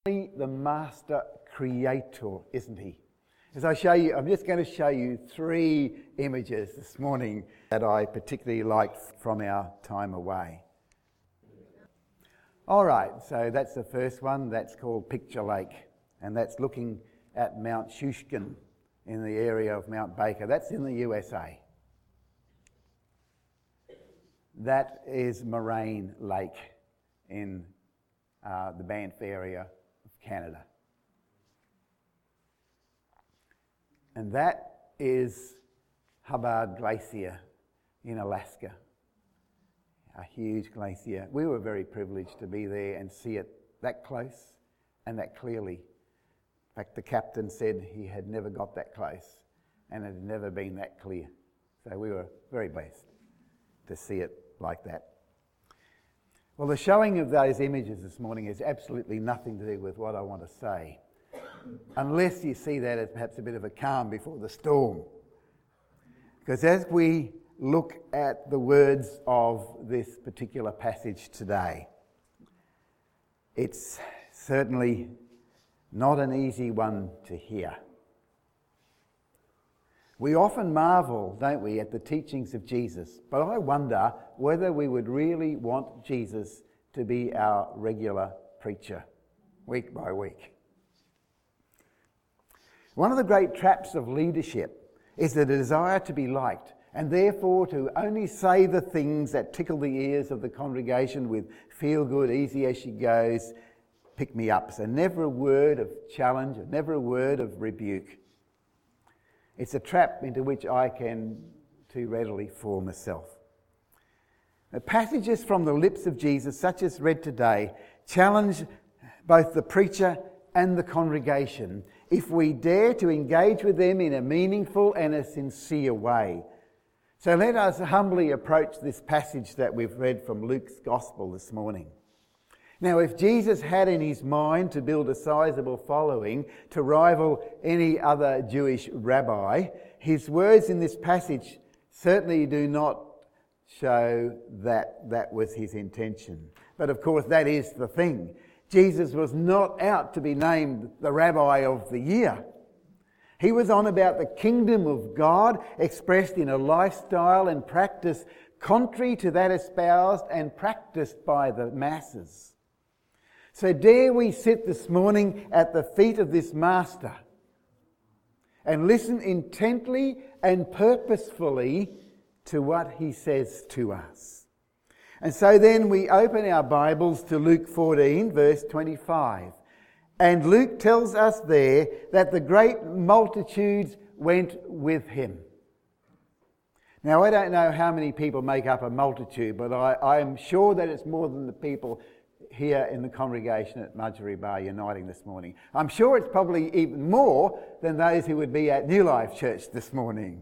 The master creator, isn't he? As I show you, I'm just going to show you 3 images this morning that I particularly liked from our time away. All right, so that's the first one. That's called Picture Lake, and that's looking at Mount Shushkin in the area of Mount Baker. That's in the USA. That is Moraine Lake in the Banff area of Canada. And that is Hubbard Glacier in Alaska, a huge glacier. We were very privileged to be there and see it that close and that clearly. In fact, the captain said he had never got that close and it had never been that clear. So we were very blessed to see it like that. Well, the showing of those images this morning has absolutely nothing to do with what I want to say, unless you see that as perhaps a bit of a calm before the storm. Because as we look at the words of this particular passage today, it's certainly not an easy one to hear. We often marvel, don't we, at the teachings of Jesus, but I wonder whether we would really want Jesus to be our regular preacher, week by week. One of the great traps of leadership is the desire to be liked, and therefore to only say the things that tickle the ears of the congregation with feel good, easy as she goes, pick me up. So never a word of challenge, never a word of rebuke. It's a trap into which I can too readily fall myself. The passages from the lips of Jesus, such as read today, challenge both the preacher and the congregation if we dare to engage with them in a meaningful and a sincere way. So let us humbly approach this passage that we've read from Luke's Gospel this morning. Now, if Jesus had in his mind to build a sizable following to rival any other Jewish rabbi, his words in this passage certainly do not show that that was his intention. But of course, that is the thing. Jesus was not out to be named the Rabbi of the Year. He was on about the kingdom of God expressed in a lifestyle and practice contrary to that espoused and practiced by the masses. So dare we sit this morning at the feet of this Master and listen intently and purposefully to what he says to us. And so then we open our Bibles to Luke 14, verse 25. And Luke tells us there that the great multitudes went with him. Now, I don't know how many people make up a multitude, but I am sure that it's more than the people here in the congregation at Mudgery Bar Uniting this morning. I'm sure it's probably even more than those who would be at New Life Church this morning.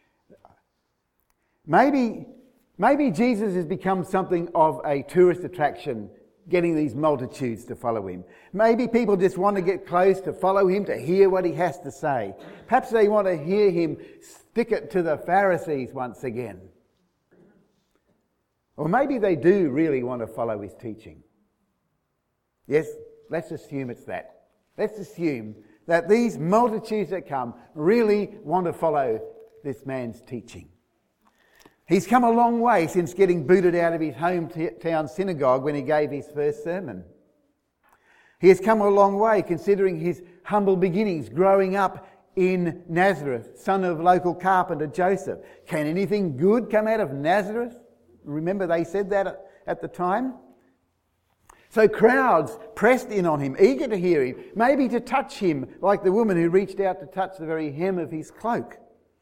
Maybe Jesus has become something of a tourist attraction, getting these multitudes to follow him. Maybe people just want to get close to follow him, to hear what he has to say. Perhaps they want to hear him stick it to the Pharisees once again. Or maybe they do really want to follow his teaching. Yes, let's assume it's that. Let's assume that these multitudes that come really want to follow this man's teaching. He's come a long way since getting booted out of his hometown synagogue when he gave his first sermon. He has come a long way considering his humble beginnings growing up in Nazareth, son of local carpenter Joseph. Can anything good come out of Nazareth? Remember they said that at the time? So crowds pressed in on him, eager to hear him, maybe to touch him, like the woman who reached out to touch the very hem of his cloak.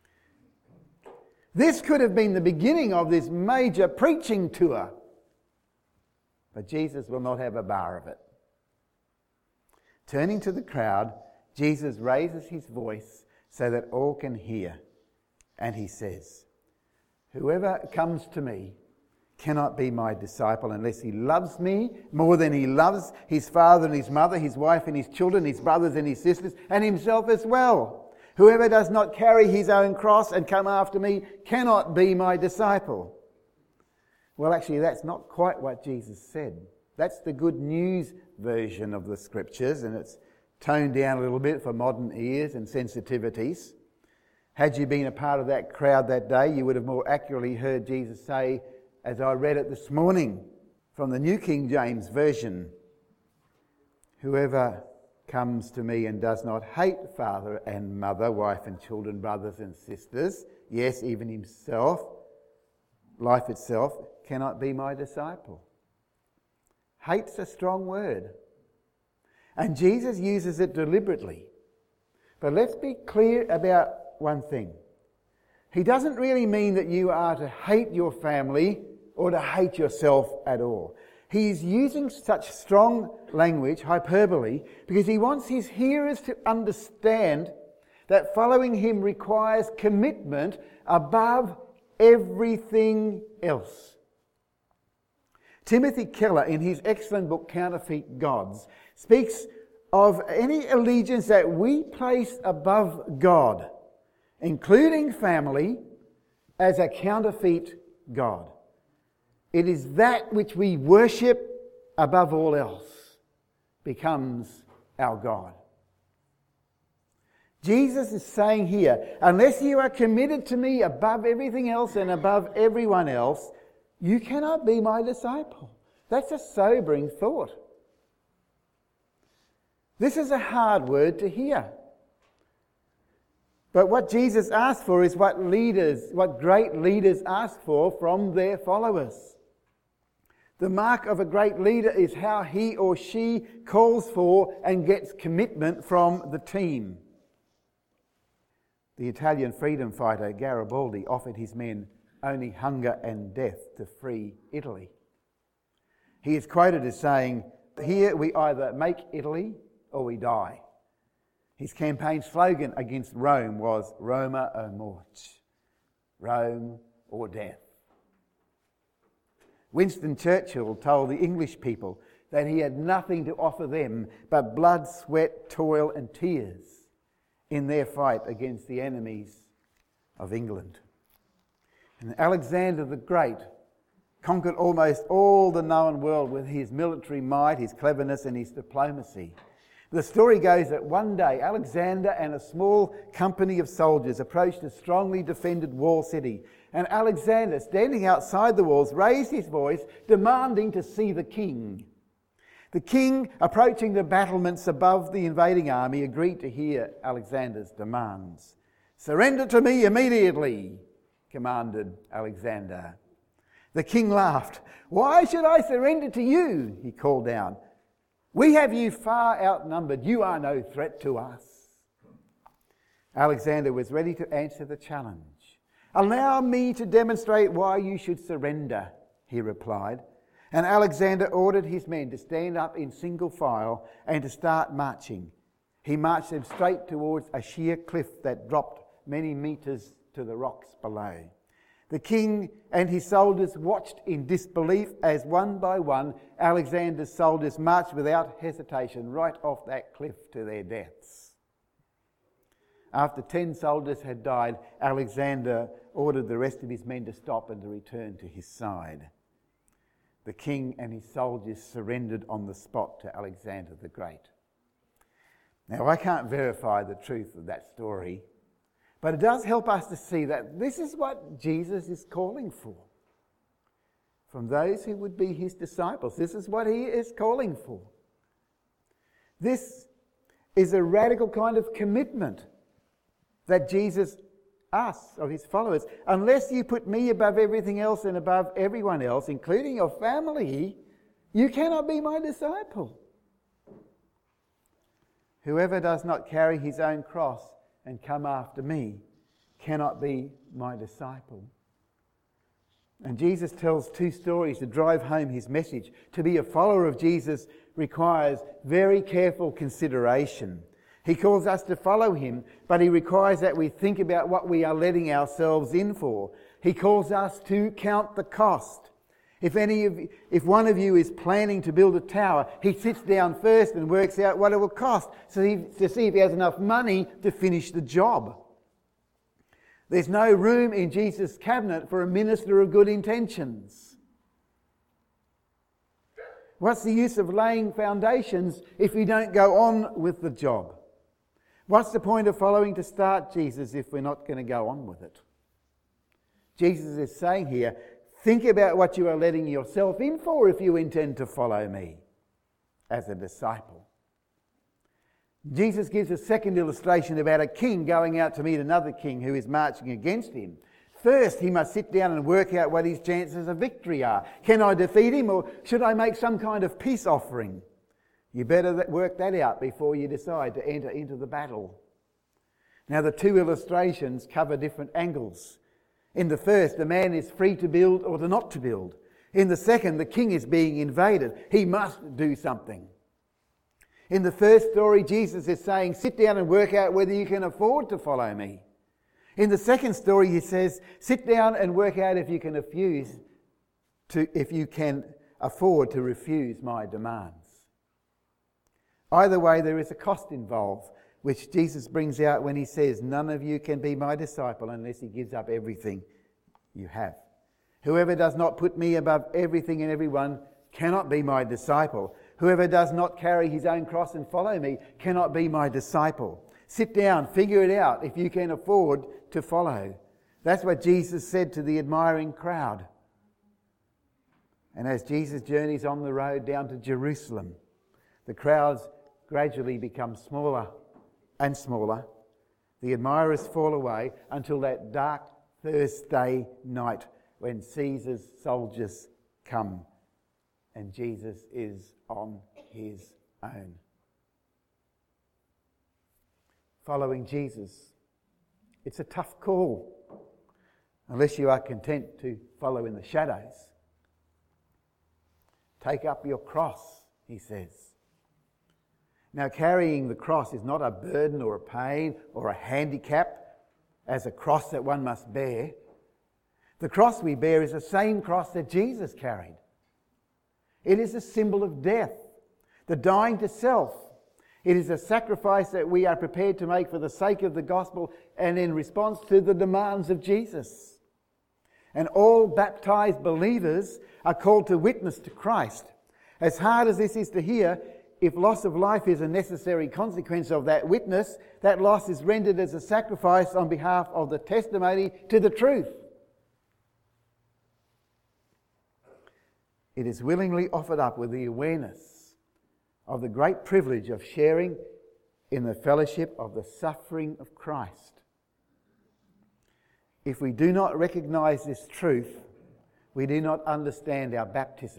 This could have been the beginning of this major preaching tour. But Jesus will not have a bar of it. Turning to the crowd, Jesus raises his voice so that all can hear. And he says, "Whoever comes to me cannot be my disciple unless he loves me more than he loves his father and his mother, his wife and his children, his brothers and his sisters, and himself as well. Whoever does not carry his own cross and come after me cannot be my disciple." Well, actually, that's not quite what Jesus said. That's the Good News version of the Scriptures, and it's toned down a little bit for modern ears and sensitivities. Had you been a part of that crowd that day, you would have more accurately heard Jesus say, as I read it this morning from the New King James Version, "Whoever comes to me and does not hate father and mother, wife and children, brothers and sisters, yes, even himself, life itself, cannot be my disciple." Hate's a strong word. And Jesus uses it deliberately. But let's be clear about one thing. He doesn't really mean that you are to hate your family or to hate yourself at all. He's using such strong language, hyperbole, because he wants his hearers to understand that following him requires commitment above everything else. Timothy Keller, in his excellent book Counterfeit Gods, speaks of any allegiance that we place above God, including family, as a counterfeit God. It is that which we worship above all else becomes our God. Jesus is saying here, unless you are committed to me above everything else and above everyone else, you cannot be my disciple. That's a sobering thought. This is a hard word to hear. But what Jesus asked for is what great leaders ask for from their followers. The mark of a great leader is how he or she calls for and gets commitment from the team. The Italian freedom fighter Garibaldi offered his men only hunger and death to free Italy. He is quoted as saying, "Here we either make Italy or we die." His campaign slogan against Rome was "Roma o morte," Rome or death. Winston Churchill told the English people that he had nothing to offer them but blood, sweat, toil and tears in their fight against the enemies of England. And Alexander the Great conquered almost all the known world with his military might, his cleverness and his diplomacy. The story goes that one day Alexander and a small company of soldiers approached a strongly defended wall city, and Alexander, standing outside the walls, raised his voice demanding to see the king. The king, approaching the battlements above the invading army, agreed to hear Alexander's demands. "Surrender to me immediately," commanded Alexander. The king laughed. "Why should I surrender to you?" he called down. "We have you far outnumbered. You are no threat to us." Alexander was ready to answer the challenge. "Allow me to demonstrate why you should surrender," he replied. And Alexander ordered his men to stand up in single file and to start marching. He marched them straight towards a sheer cliff that dropped many metres to the rocks below. The king and his soldiers watched in disbelief as one by one Alexander's soldiers marched without hesitation right off that cliff to their deaths. After 10 soldiers had died, Alexander ordered the rest of his men to stop and to return to his side. The king and his soldiers surrendered on the spot to Alexander the Great. Now, I can't verify the truth of that story, but it does help us to see that this is what Jesus is calling for from those who would be his disciples. This is what he is calling for. This is a radical kind of commitment that Jesus asks of his followers. Unless you put me above everything else and above everyone else, including your family, you cannot be my disciple. Whoever does not carry his own cross and come after me cannot be my disciple. And Jesus tells 2 stories to drive home his message. To be a follower of Jesus requires very careful consideration. He calls us to follow him, but he requires that we think about what we are letting ourselves in for. He calls us to count the cost. If one of you is planning to build a tower, he sits down first and works out what it will cost to see if he has enough money to finish the job. There's no room in Jesus' cabinet for a minister of good intentions. What's the use of laying foundations if we don't go on with the job? What's the point of following to start Jesus if we're not going to go on with it? Jesus is saying here, think about what you are letting yourself in for if you intend to follow me as a disciple. Jesus gives a second illustration about a king going out to meet another king who is marching against him. First, he must sit down and work out what his chances of victory are. Can I defeat him, or should I make some kind of peace offering? You better work that out before you decide to enter into the battle. Now, the two illustrations cover different angles. In the first, the man is free to build or to not to build. In the second, the king is being invaded. He must do something. In the first story, Jesus is saying, sit down and work out whether you can afford to follow me. In the second story, he says, sit down and work out if you can afford to refuse my demands. Either way, there is a cost involved, which Jesus brings out when he says, none of you can be my disciple unless he gives up everything you have. Whoever does not put me above everything and everyone cannot be my disciple. Whoever does not carry his own cross and follow me cannot be my disciple. Sit down, figure it out if you can afford to follow. That's what Jesus said to the admiring crowd. And as Jesus journeys on the road down to Jerusalem, the crowds gradually become smaller and smaller. The admirers fall away until that dark Thursday night when Caesar's soldiers come and Jesus is on his own. Following Jesus, it's a tough call unless you are content to follow in the shadows. Take up your cross, he says. Now, carrying the cross is not a burden or a pain or a handicap as a cross that one must bear. The cross we bear is the same cross that Jesus carried. It is a symbol of death, the dying to self. It is a sacrifice that we are prepared to make for the sake of the gospel and in response to the demands of Jesus. And all baptized believers are called to witness to Christ. As hard as this is to hear, if loss of life is a necessary consequence of that witness, that loss is rendered as a sacrifice on behalf of the testimony to the truth. It is willingly offered up with the awareness of the great privilege of sharing in the fellowship of the suffering of Christ. If we do not recognise this truth, we do not understand our baptism.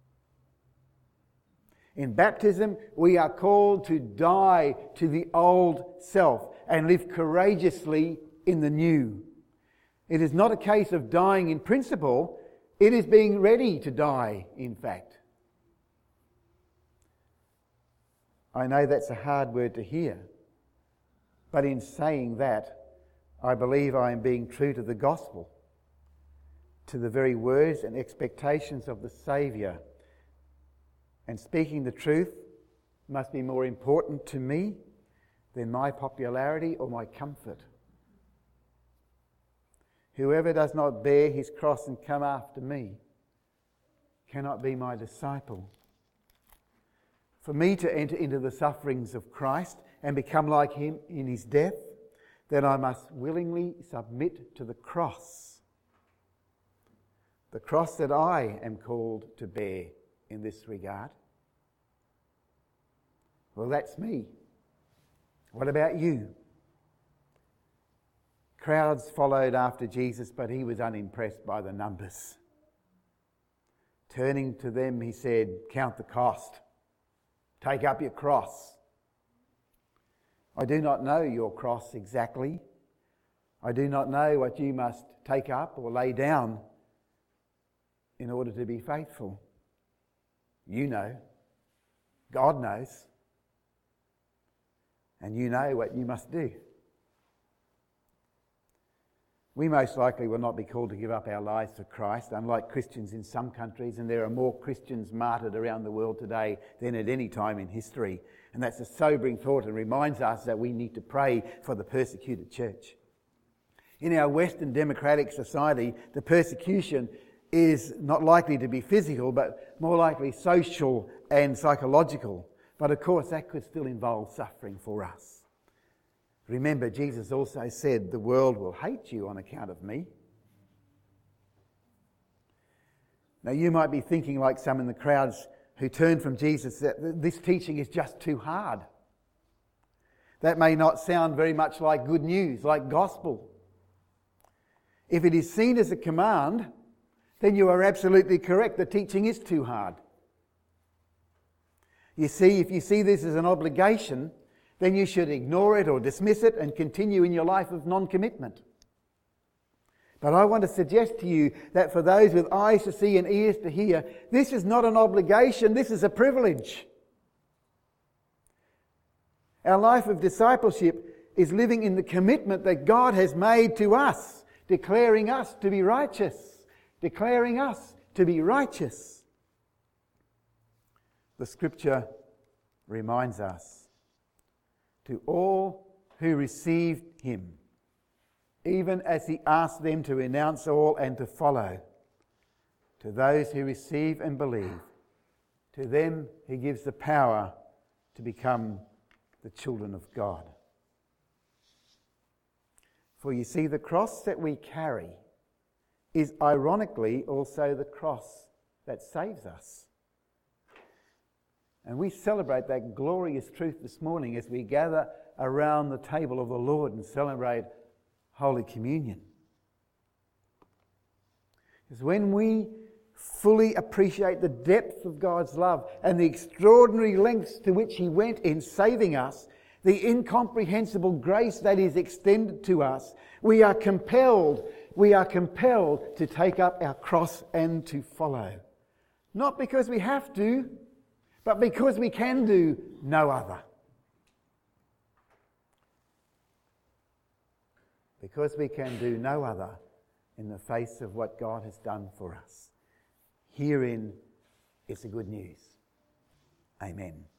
In baptism, we are called to die to the old self and live courageously in the new. It is not a case of dying in principle, it is being ready to die, in fact. I know that's a hard word to hear, but in saying that, I believe I am being true to the gospel, to the very words and expectations of the Saviour. And speaking the truth must be more important to me than my popularity or my comfort. Whoever does not bear his cross and come after me cannot be my disciple. For me to enter into the sufferings of Christ and become like him in his death, then I must willingly submit to the cross that I am called to bear in this regard. Well, that's me. What about you? Crowds followed after Jesus, but he was unimpressed by the numbers. Turning to them, he said, "Count the cost. Take up your cross." I do not know your cross exactly. I do not know what you must take up or lay down in order to be faithful. You know. God knows. And you know what you must do. We most likely will not be called to give up our lives for Christ, unlike Christians in some countries, and there are more Christians martyred around the world today than at any time in history. And that's a sobering thought and reminds us that we need to pray for the persecuted church. In our Western democratic society, the persecution is not likely to be physical, but more likely social and psychological. But of course, that could still involve suffering for us. Remember, Jesus also said, the world will hate you on account of me. Now, you might be thinking, like some in the crowds who turned from Jesus, that this teaching is just too hard. That may not sound very much like good news, like gospel. If it is seen as a command, then you are absolutely correct. The teaching is too hard. You see, if you see this as an obligation, then you should ignore it or dismiss it and continue in your life of non-commitment. But I want to suggest to you that for those with eyes to see and ears to hear, this is not an obligation, this is a privilege. Our life of discipleship is living in the commitment that God has made to us, declaring us to be righteous. Declaring us to be righteous. The scripture reminds us, to all who received him, even as he asked them to renounce all and to follow, to those who receive and believe, to them he gives the power to become the children of God. For you see, the cross that we carry is ironically also the cross that saves us. And we celebrate that glorious truth this morning as we gather around the table of the Lord and celebrate Holy Communion. Because when we fully appreciate the depth of God's love and the extraordinary lengths to which he went in saving us, the incomprehensible grace that is extended to us, we are compelled to take up our cross and to follow. Not because we have to, but because we can do no other. Because we can do no other in the face of what God has done for us. Herein is the good news. Amen.